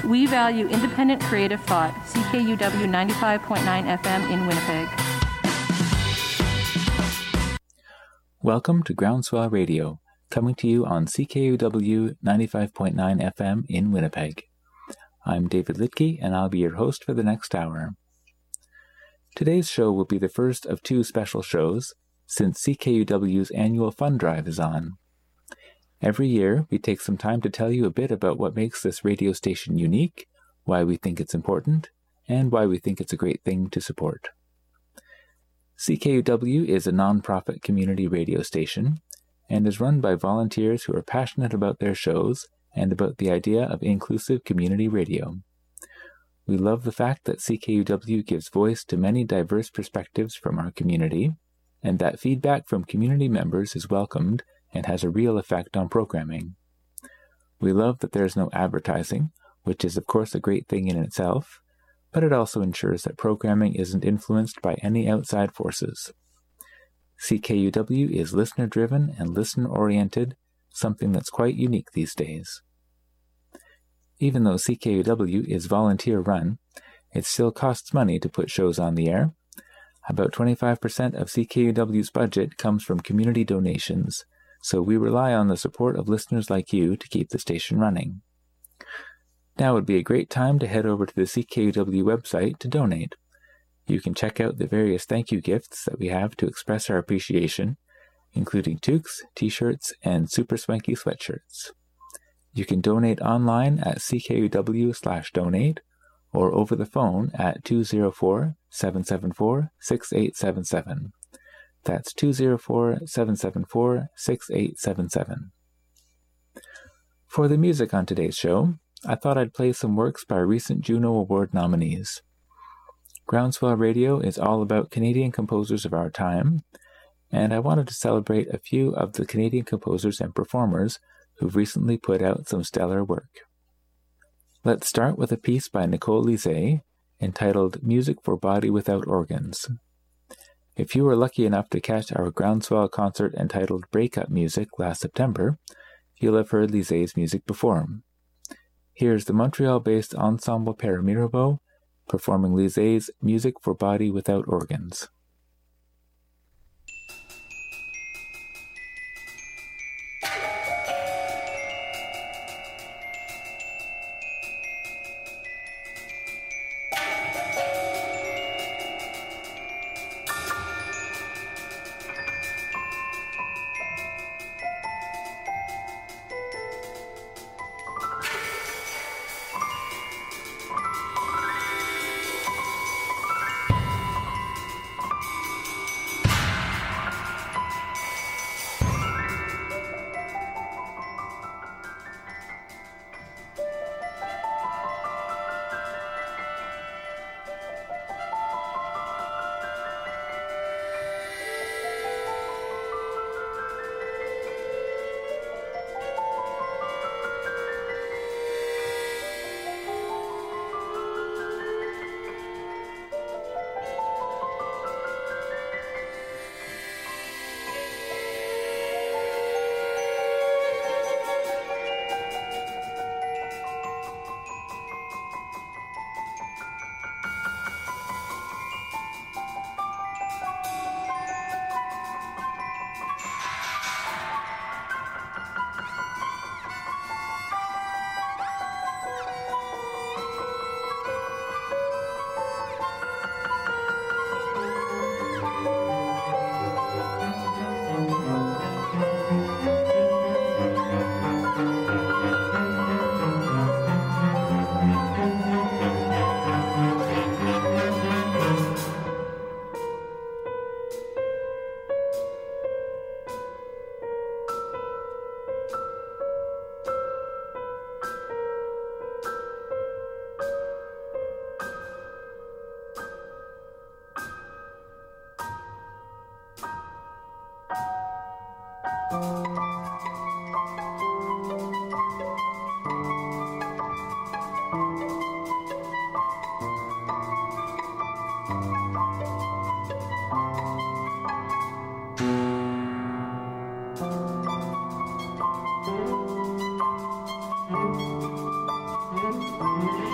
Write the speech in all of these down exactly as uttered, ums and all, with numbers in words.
We value independent creative thought. C K U W ninety-five point nine F M in Winnipeg. Welcome to Groundswell Radio, coming to you on C K U W ninety-five point nine F M in Winnipeg. I'm David Litke, and I'll be your host for the next hour. Today's show will be the first of two special shows, since C K U W's annual fund drive is on. Every year, we take some time to tell you a bit about what makes this radio station unique, why we think it's important, and why we think it's a great thing to support. C K U W is a non-profit community radio station and is run by volunteers who are passionate about their shows and about the idea of inclusive community radio. We love the fact that C K U W gives voice to many diverse perspectives from our community, and that feedback from community members is welcomed and has a real effect on programming. We love that there is no advertising, which is of course a great thing in itself, but it also ensures that programming isn't influenced by any outside forces. C K U W is listener-driven and listener-oriented, something that's quite unique these days. Even though C K U W is volunteer-run, it still costs money to put shows on the air. About twenty-five percent of C K U W's budget comes from community donations, so we rely on the support of listeners like you to keep the station running. Now would be a great time to head over to the C K U W website to donate. You can check out the various thank you gifts that we have to express our appreciation, including toques, t-shirts, and super swanky sweatshirts. You can donate online at C K U W slash donate or over the phone at two oh four, seven seven four, six eight seven seven. That's two oh four, seven seven four, six eight seven seven. For the music on today's show, I thought I'd play some works by recent Juno Award nominees. Groundswell Radio is all about Canadian composers of our time, and I wanted to celebrate a few of the Canadian composers and performers who've recently put out some stellar work. Let's start with a piece by Nicole Lizet entitled Music for Body Without Organs. If you were lucky enough to catch our Groundswell concert entitled Breakup Music last September, you'll have heard Lizet's music before. Here's the Montreal-based Ensemble Paramaribo performing Lizet's Music for Body Without Organs. Thank you.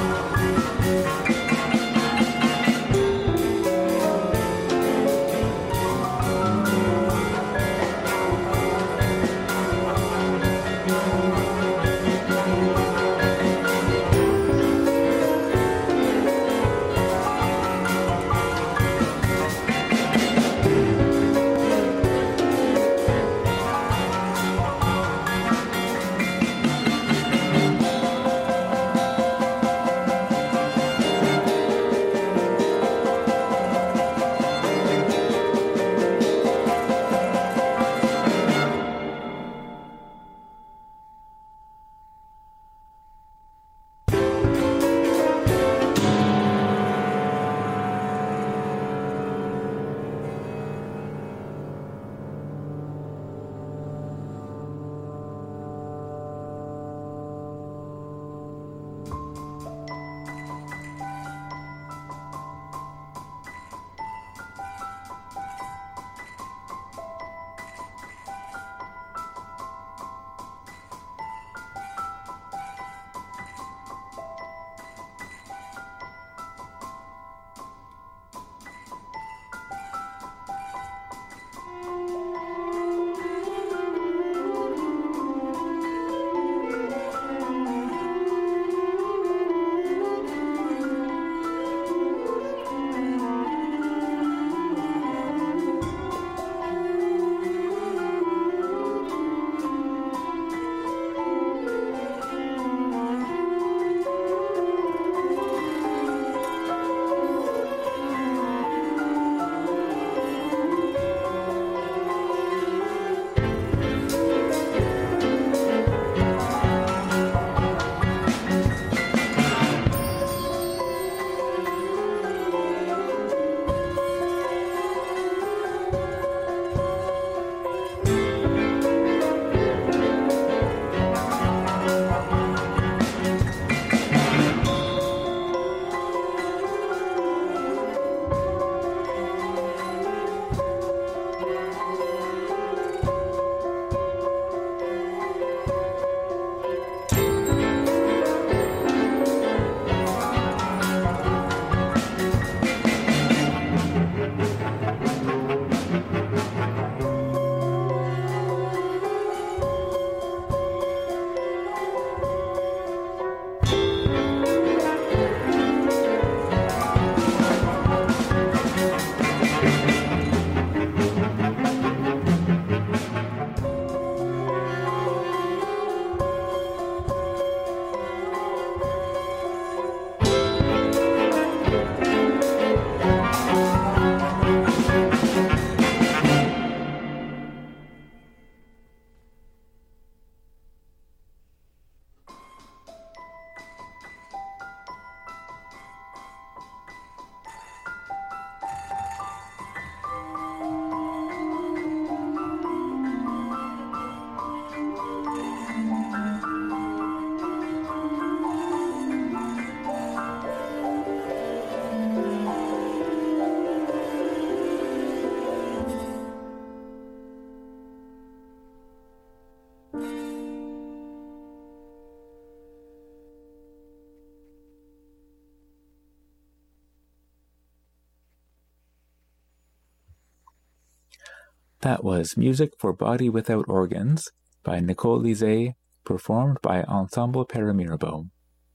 That was Music for Body Without Organs by Nicole Lizet, performed by Ensemble Paramaribo.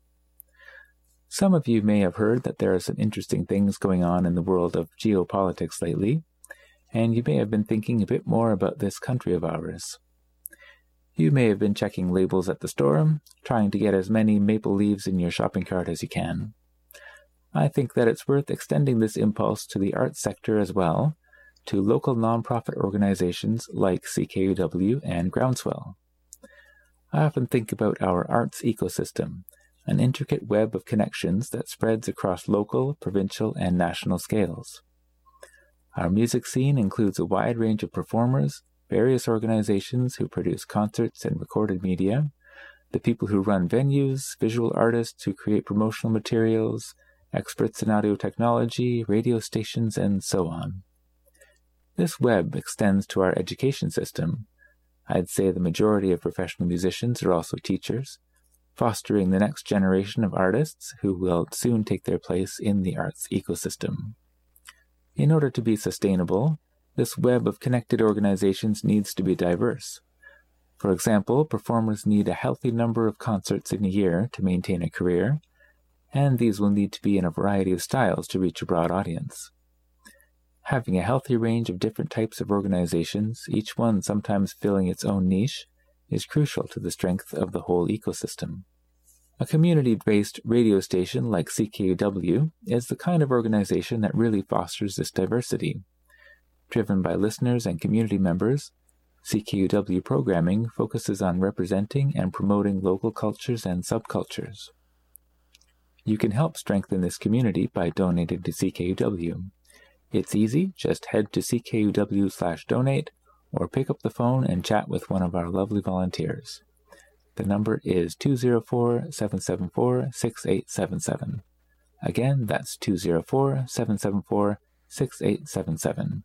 Some of you may have heard that there are some interesting things going on in the world of geopolitics lately, and you may have been thinking a bit more about this country of ours. You may have been checking labels at the store, trying to get as many maple leaves in your shopping cart as you can. I think that it's worth extending this impulse to the arts sector as well, to local nonprofit organizations like C K U W and Groundswell. I often think about our arts ecosystem, an intricate web of connections that spreads across local, provincial, and national scales. Our music scene includes a wide range of performers, various organizations who produce concerts and recorded media, the people who run venues, visual artists who create promotional materials, experts in audio technology, radio stations, and so on. This web extends to our education system. I'd say the majority of professional musicians are also teachers, fostering the next generation of artists who will soon take their place in the arts ecosystem. In order to be sustainable, this web of connected organizations needs to be diverse. For example, performers need a healthy number of concerts in a year to maintain a career, and these will need to be in a variety of styles to reach a broad audience. Having a healthy range of different types of organizations, each one sometimes filling its own niche, is crucial to the strength of the whole ecosystem. A community-based radio station like C K U W is the kind of organization that really fosters this diversity. Driven by listeners and community members, C K U W programming focuses on representing and promoting local cultures and subcultures. You can help strengthen this community by donating to C K U W. It's easy, just head to C K U W slash donate or pick up the phone and chat with one of our lovely volunteers. The number is two zero four, seven seven four, six eight seven seven. Again, that's two zero four, seven seven four, six eight seven seven.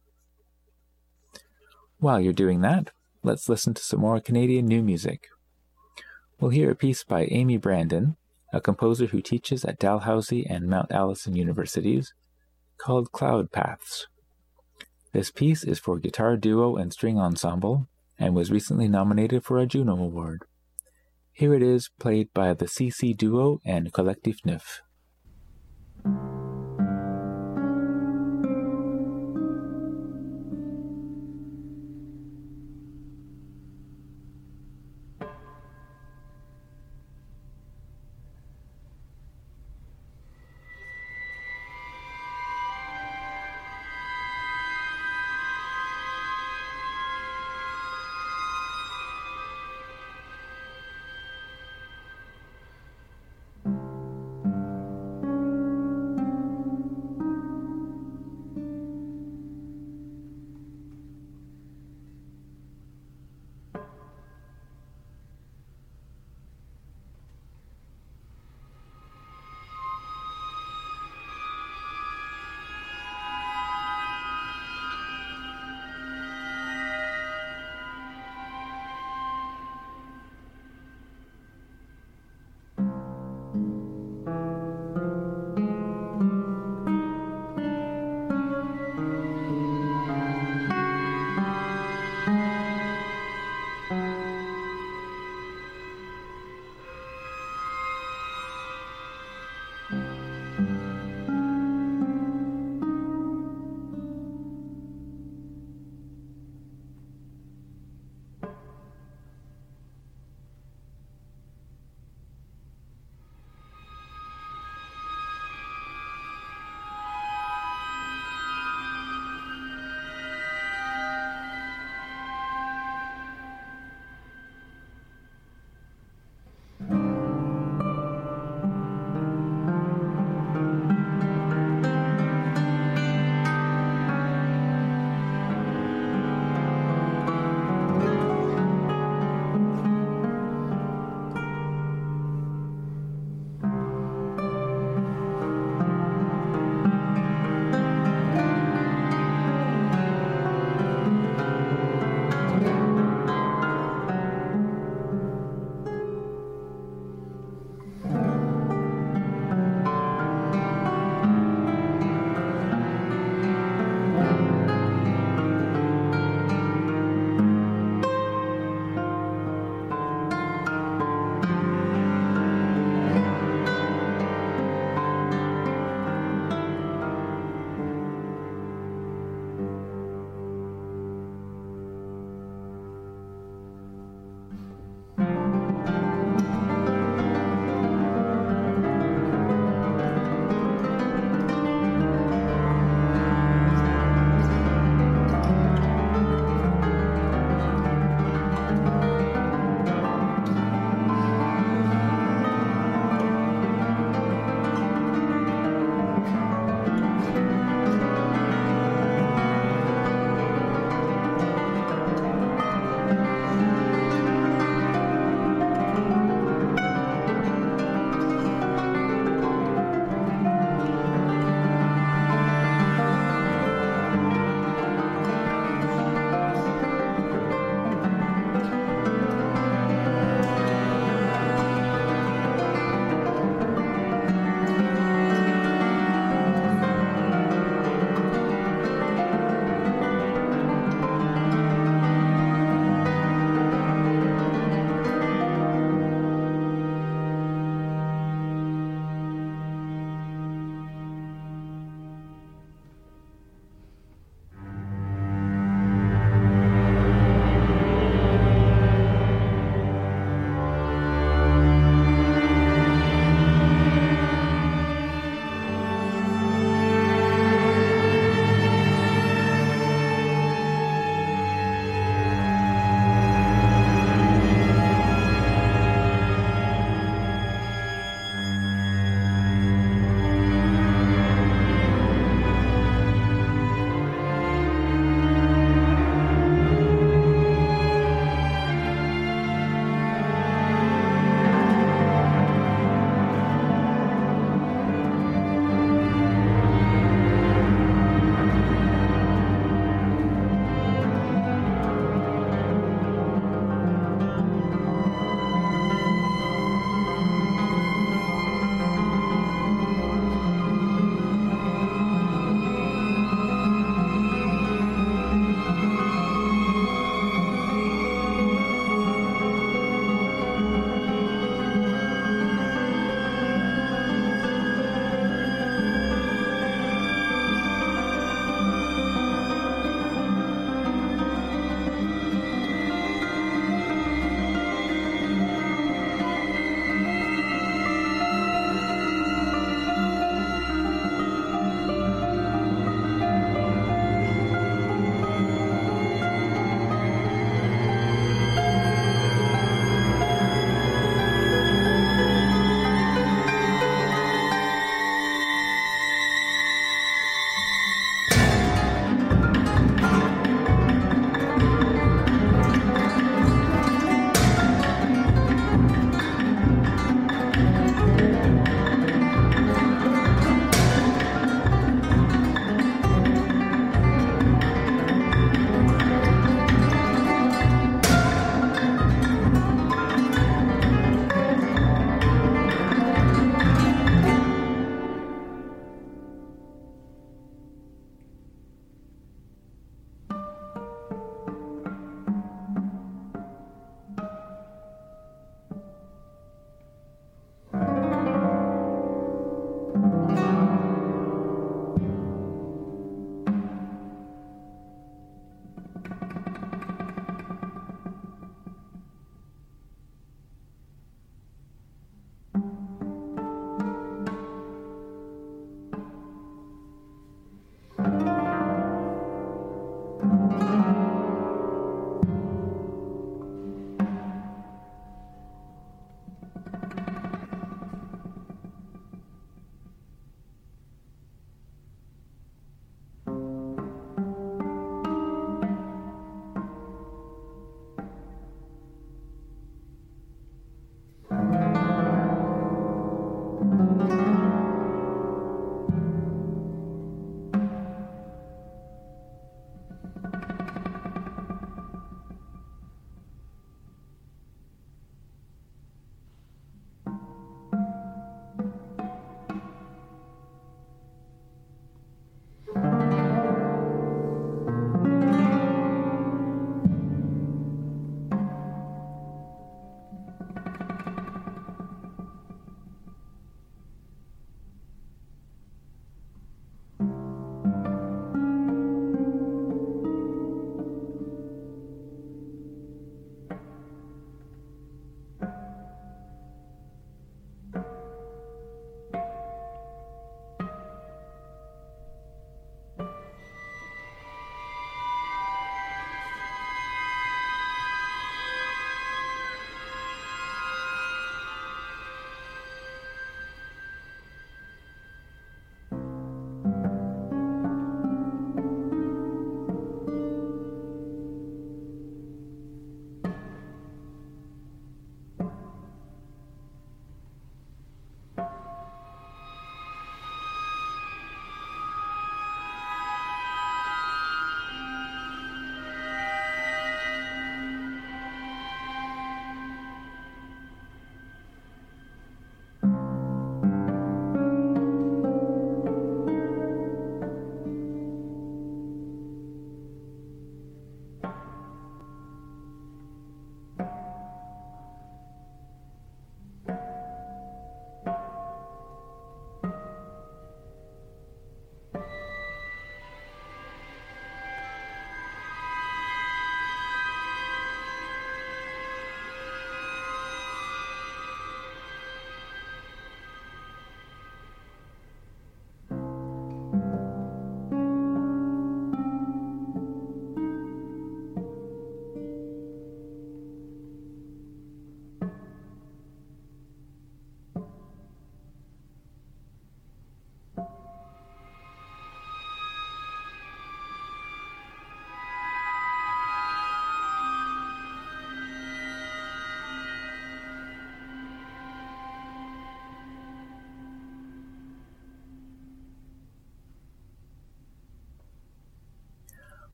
While you're doing that, let's listen to some more Canadian new music. We'll hear a piece by Amy Brandon, a composer who teaches at Dalhousie and Mount Allison universities, called Cloud Paths. This piece is for guitar duo and string ensemble, and was recently nominated for a Juno Award. Here it is, played by the C C Duo and Collectif Neuf.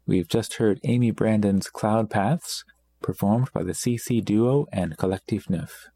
We've just heard Amy Brandon's Cloud Paths, performed by the C C Duo and Collectif Neuf.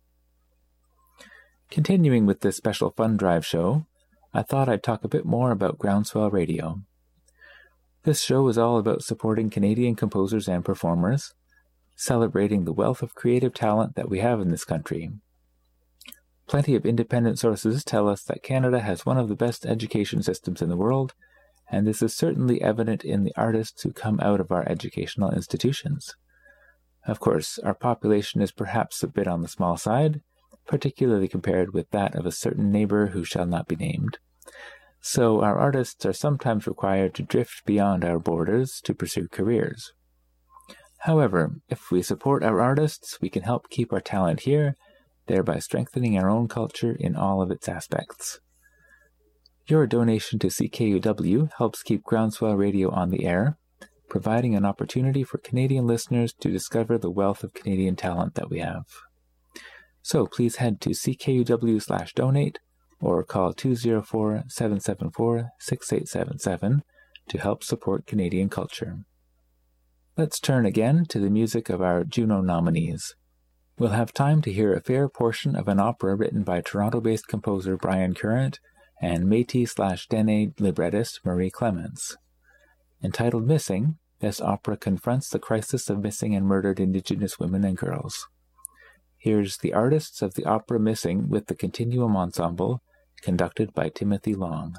Continuing with this special fund drive show, I thought I'd talk a bit more about Groundswell Radio. This show is all about supporting Canadian composers and performers, celebrating the wealth of creative talent that we have in this country. Plenty of independent sources tell us that Canada has one of the best education systems in the world, and this is certainly evident in the artists who come out of our educational institutions. Of course, our population is perhaps a bit on the small side, particularly compared with that of a certain neighbor who shall not be named. So our artists are sometimes required to drift beyond our borders to pursue careers. However, if we support our artists, we can help keep our talent here, thereby strengthening our own culture in all of its aspects. Your donation to C K U W helps keep Groundswell Radio on the air, providing an opportunity for Canadian listeners to discover the wealth of Canadian talent that we have. So please head to C K U W slash donate or call two oh four, seven seven four, six eight seven seven to help support Canadian culture. Let's turn again to the music of our Juno nominees. We'll have time to hear a fair portion of an opera written by Toronto-based composer Brian Current and Métis slash Dene librettist Marie Clements. Entitled Missing, this opera confronts the crisis of missing and murdered Indigenous women and girls. Here's the artists of the opera Missing with the Continuum Ensemble, conducted by Timothy Long.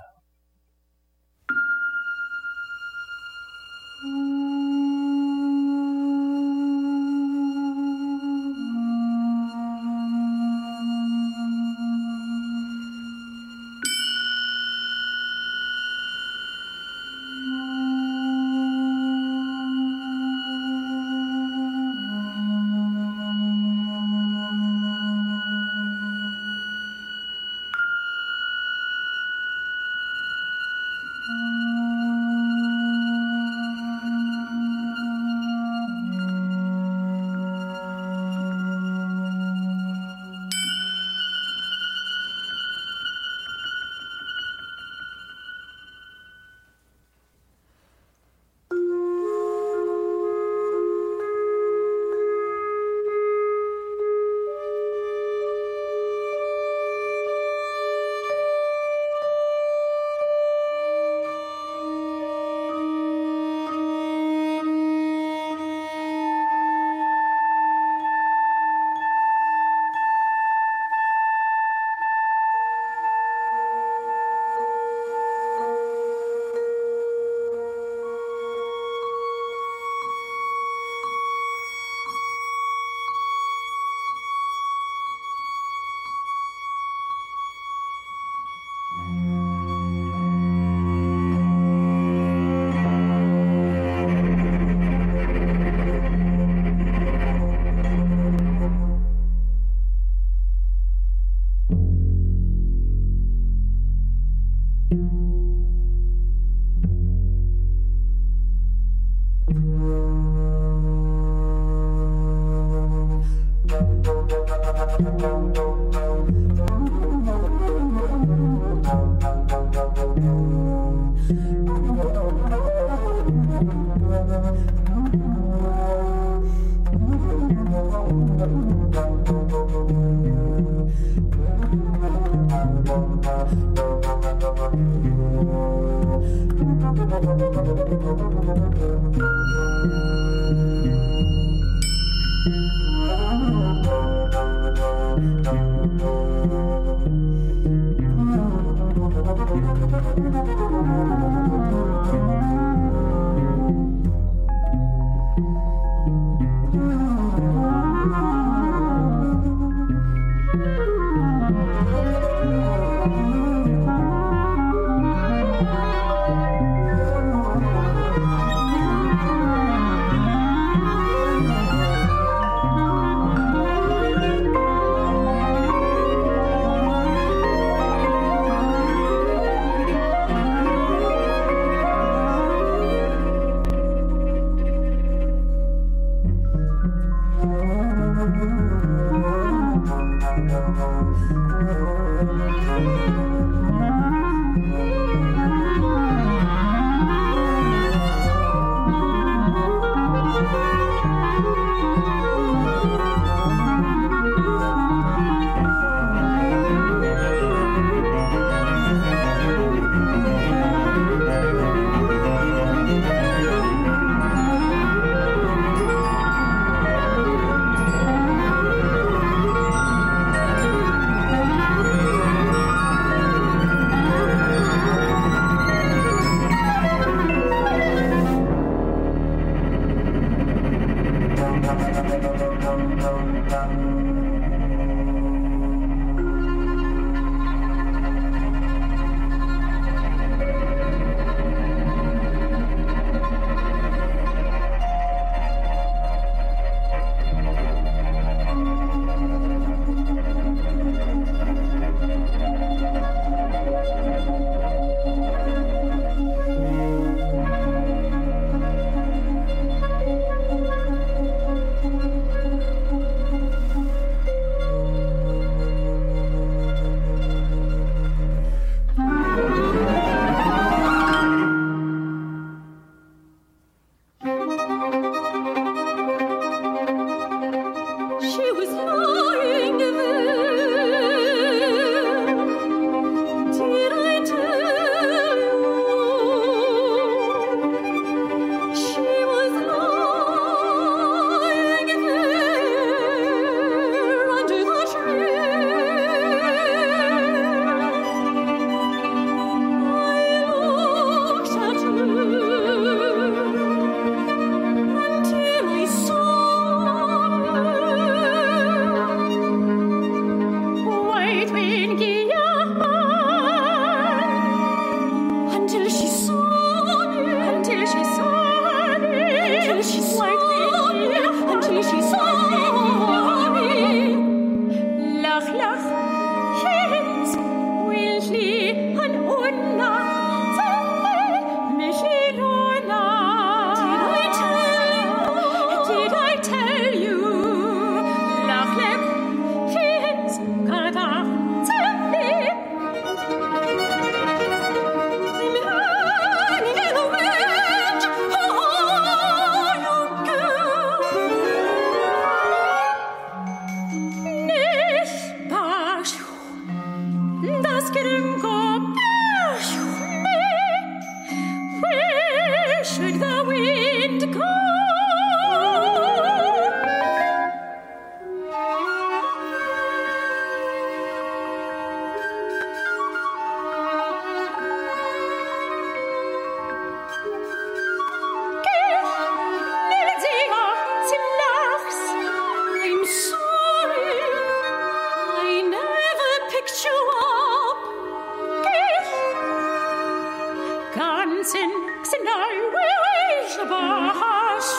Hansen, Xenai, Wei, Shabash.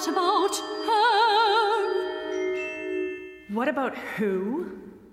what about her? What about who?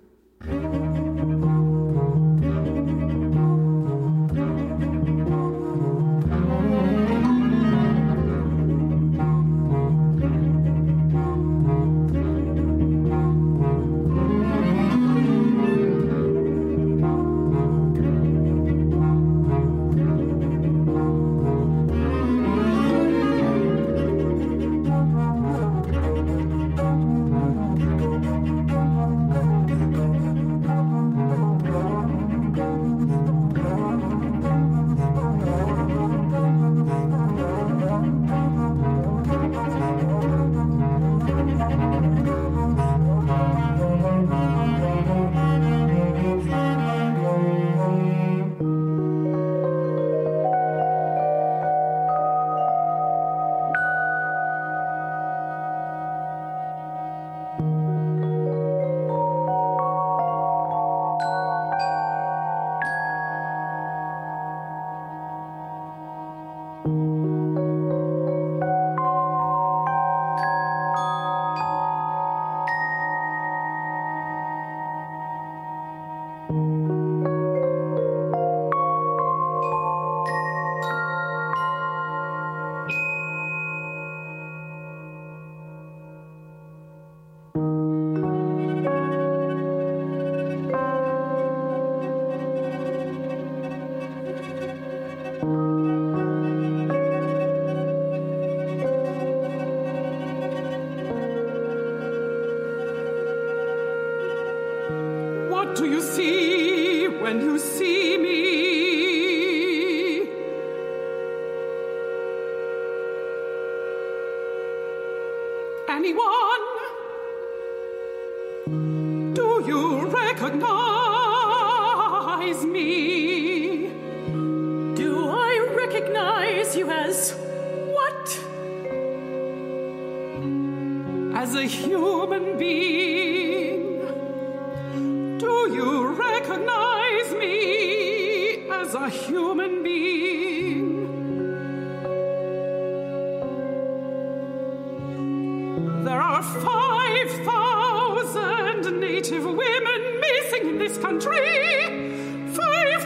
What do you see when you see me? Anyone? Do you recognize me? Do I recognize you as what? As a human being. Do you recognize me as a human being? There are five thousand native women missing in this country. Five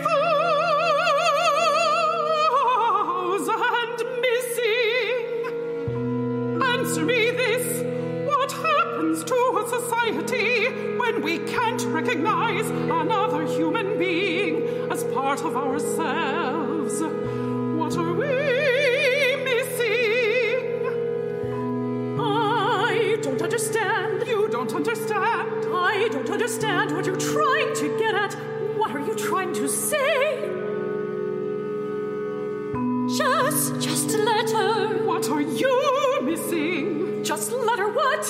thousand missing. Answer me this. What happens to a society when we can't recognize another human being as part of ourselves? What are we missing? I don't understand. You don't understand. I don't understand what you're trying to get at. What are you trying to say? Just, just let her. What are you missing? Just let her what?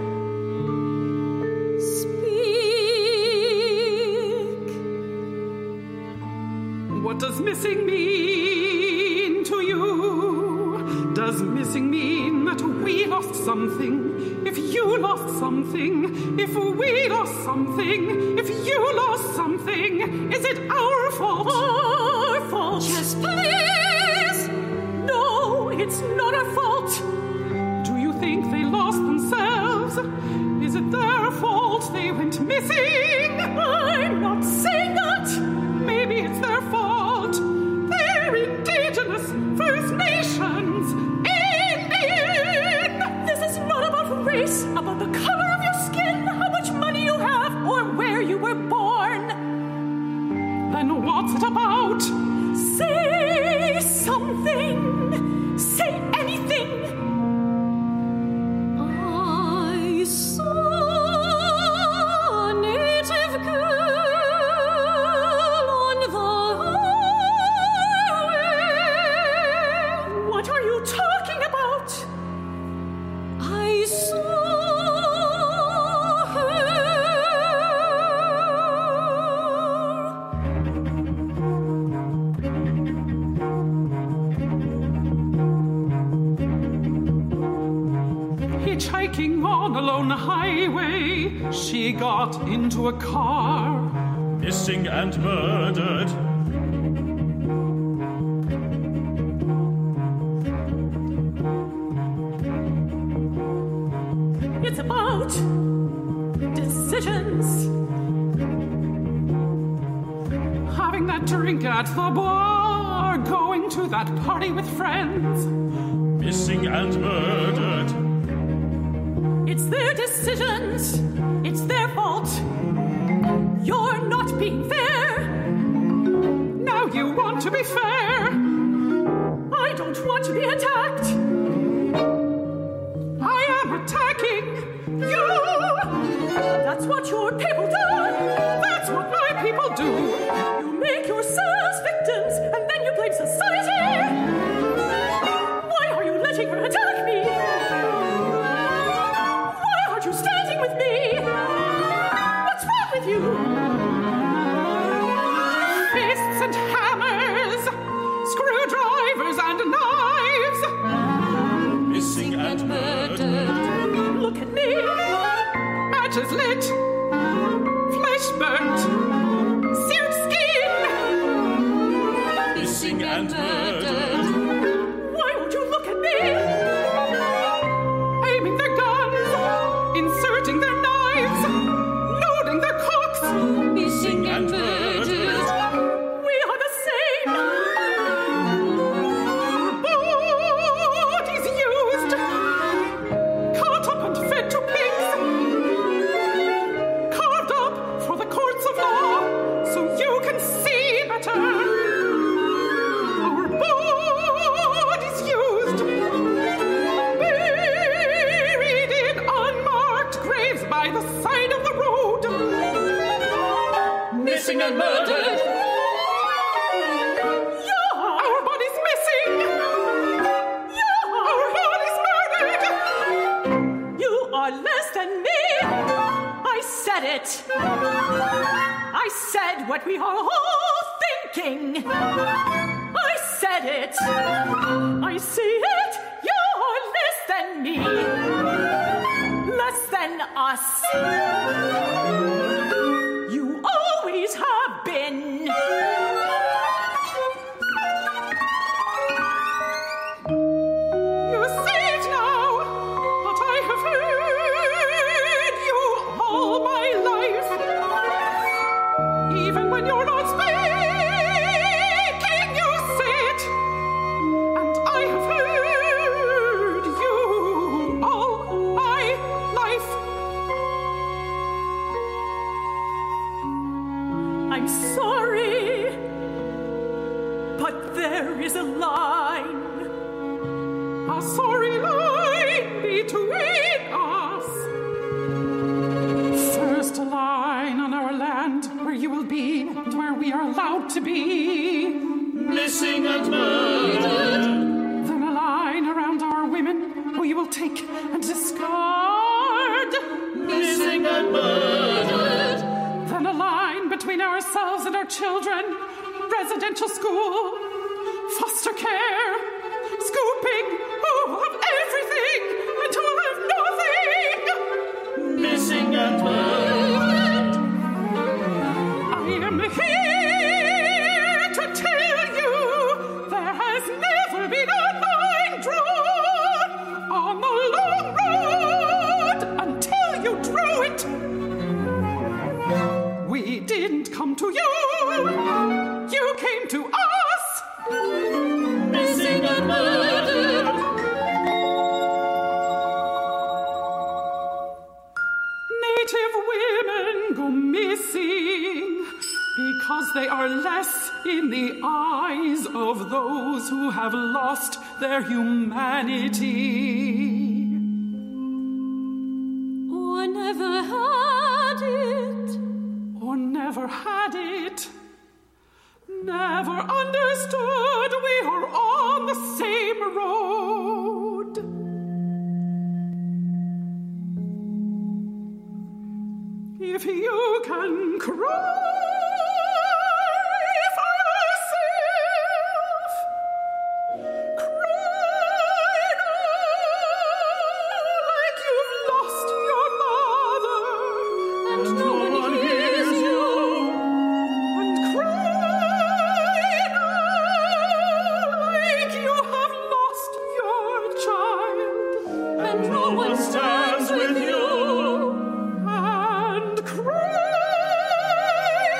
What does missing mean to you? Does missing mean that we lost something? If you lost something, if we lost something, if you lost something, is it our fault? Our fault? Yes, please! No, it's not our fault. Do you think they lost themselves? Is it their fault they went missing? I'm not saying that. Maybe it's their fault. They're indigenous First Nations. Indian! This is not about race, about the color of your skin, how much money you have, or where you were born. Then what's it about? Say something. Say anything. I saw a native girl on the highway. What are you talking about? I saw Hitchhiking on a lone highway, she got into a car. Missing and murdered. a drink at the bar, going to that party with friends. Missing and murdered. It's their decisions. It's their fault. You're not being fair. Now you want to be fair. I don't want to be attacked. I am attacking you. That's what your people do. That's what my people do. You make yourselves victims and then you blame society. Why are you letting her attack me? Why aren't you standing with me? What's wrong with you? Fists and hammers, screwdrivers and knives. Missing and murdered. Look at me. Matches lit. Flesh burnt. Seared skin. Missing and murdered. Why won't you look at me? Aiming their guns. Inserting their knives. Loading their cocks. Missing and murdered. We are the same. Bodies used. Cut up and fed to pigs. Carved up for the courts of law, so you can see better. Our bodies used. Buried in unmarked graves by the side of the road. Missing and murdered. Our bodies missing. Our bodies murdered. You are less than me. I said it. I said what we are all thinking. I said it. I see it. You're less than me. Less than us. You always have been. You see it now, but I have heard you all my life. Even when you're not speaking, you say it. And I have heard you all my life. I'm sorry, but there is a line. A sorry line between us. First a line on our land where you will be and where we are allowed to be. Missing and murdered. Then a line around our women who you will take and discard. Missing and murdered. Then a line between ourselves and our children. Residential school, foster care, scooping, who have everything and who have nothing. Missing and murdered. I am here to tell you there has never been a line drawn on the long road until you drew it. We didn't come to you. You came to us. Missing and murdered. Native women go missing because they are less in the eyes of those who have lost their humanity. Or never had it. Or never had it. Never understood we are on the same road. If you can cry for yourself, cry now like you've lost your mother. And no one hears you. And cry now like you have lost your child. And no one Stands with you. And cry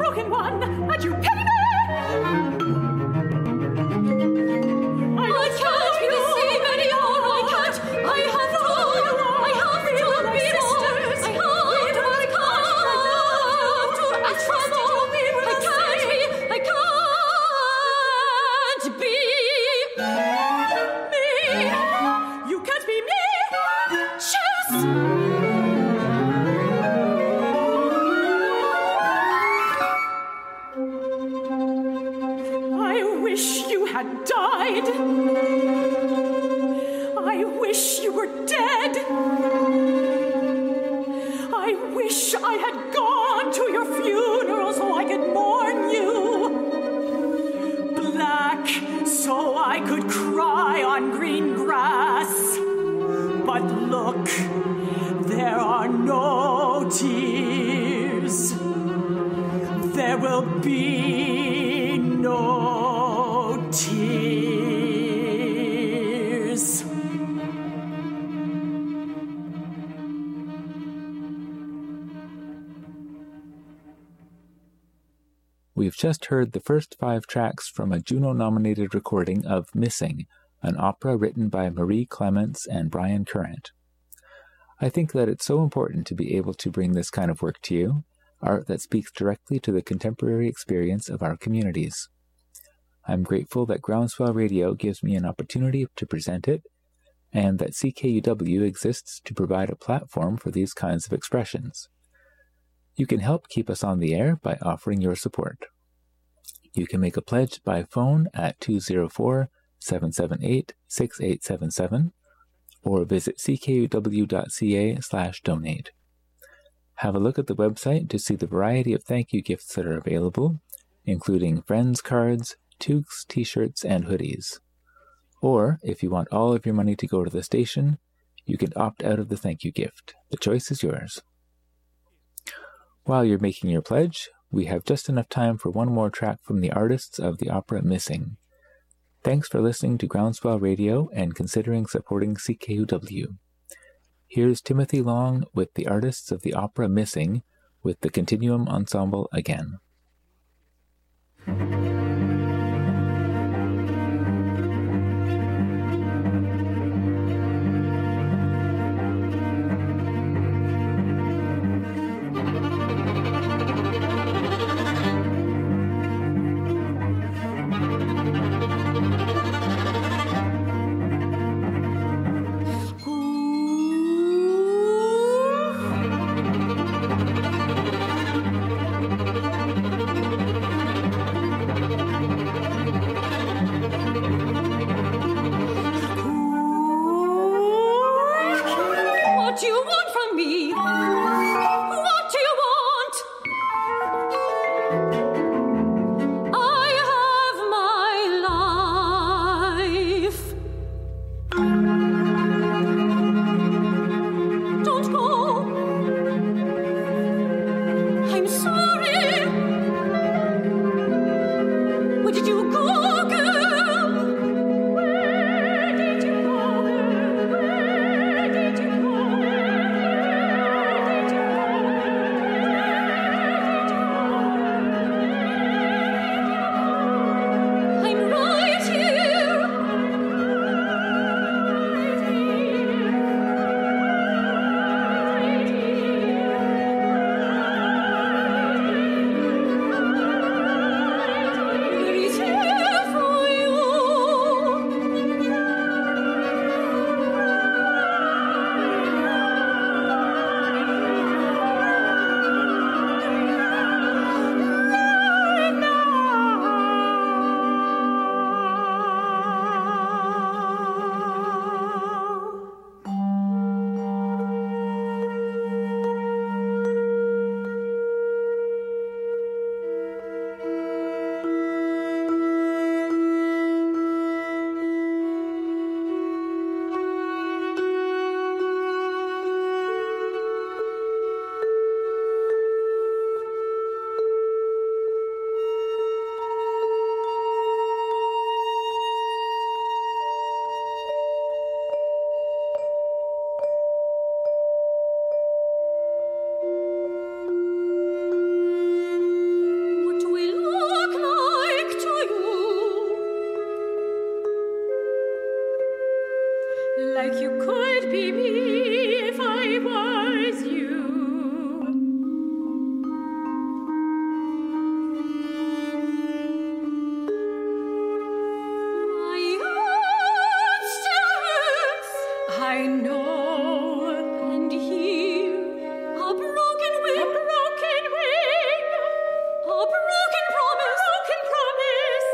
broken one, and you pity me. I can't be the same anymore. I can't. I have to. I have to be sisters. I have to. I can't. I trouble. I can't be. I can't be me. You can't be me. Choose. Had died. I wish you were dead. I wish I had gone to your funeral so I could mourn you. Black, so I could cry on green grass. But look, there are no tears. There will be no tears. We've just heard the first five tracks from a Juno-nominated recording of Missing, an opera written by Marie Clements and Brian Current. I think that it's so important to be able to bring this kind of work to you, art that speaks directly to the contemporary experience of our communities. I'm grateful that Groundswell Radio gives me an opportunity to present it, and that C K U W exists to provide a platform for these kinds of expressions. You can help keep us on the air by offering your support. You can make a pledge by phone at two oh four, seven seven eight, six eight seven seven, or visit c k u w dot c a slash donate. Have a look at the website to see the variety of thank you gifts that are available, including friends cards, toques, t-shirts, and hoodies. Or, if you want all of your money to go to the station, you can opt out of the thank you gift. The choice is yours. While you're making your pledge, we have just enough time for one more track from the artists of the opera Missing. Thanks for listening to Groundswell Radio and considering supporting C K U W. Here's Timothy Long with the artists of the opera Missing with the Continuum Ensemble again. Ooh. like you could be me if I was you. My heart still hurts, I know, and here a broken wing, a broken wing, a broken promise, broken promise.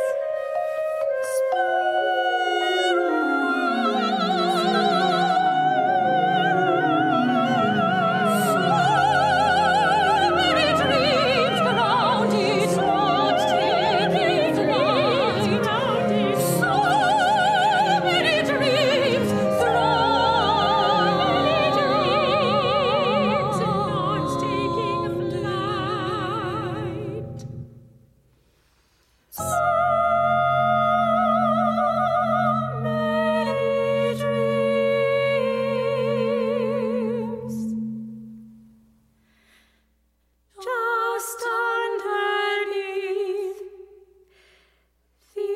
Just underneath the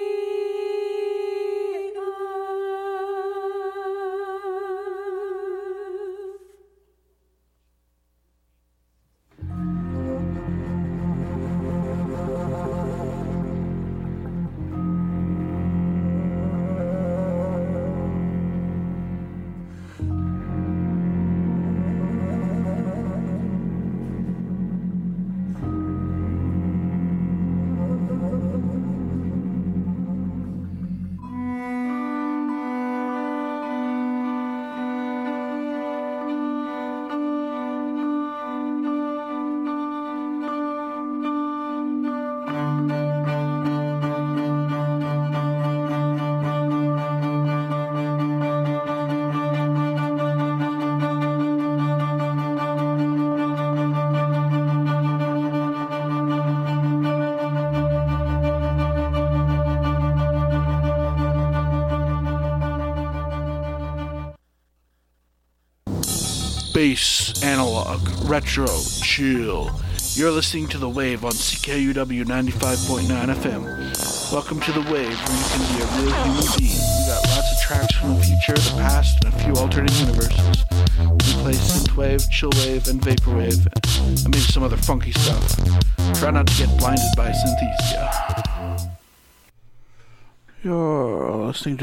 Bass, analog, retro, chill. You're listening to The Wave on C K U W ninety-five point nine F M. Welcome to The Wave, where you can be a real human being. We got lots of tracks from the future, the past, and a few alternate universes. We play synthwave, chillwave, and vaporwave, and maybe some other funky stuff. Try not to get blinded by synthesia. You're listening to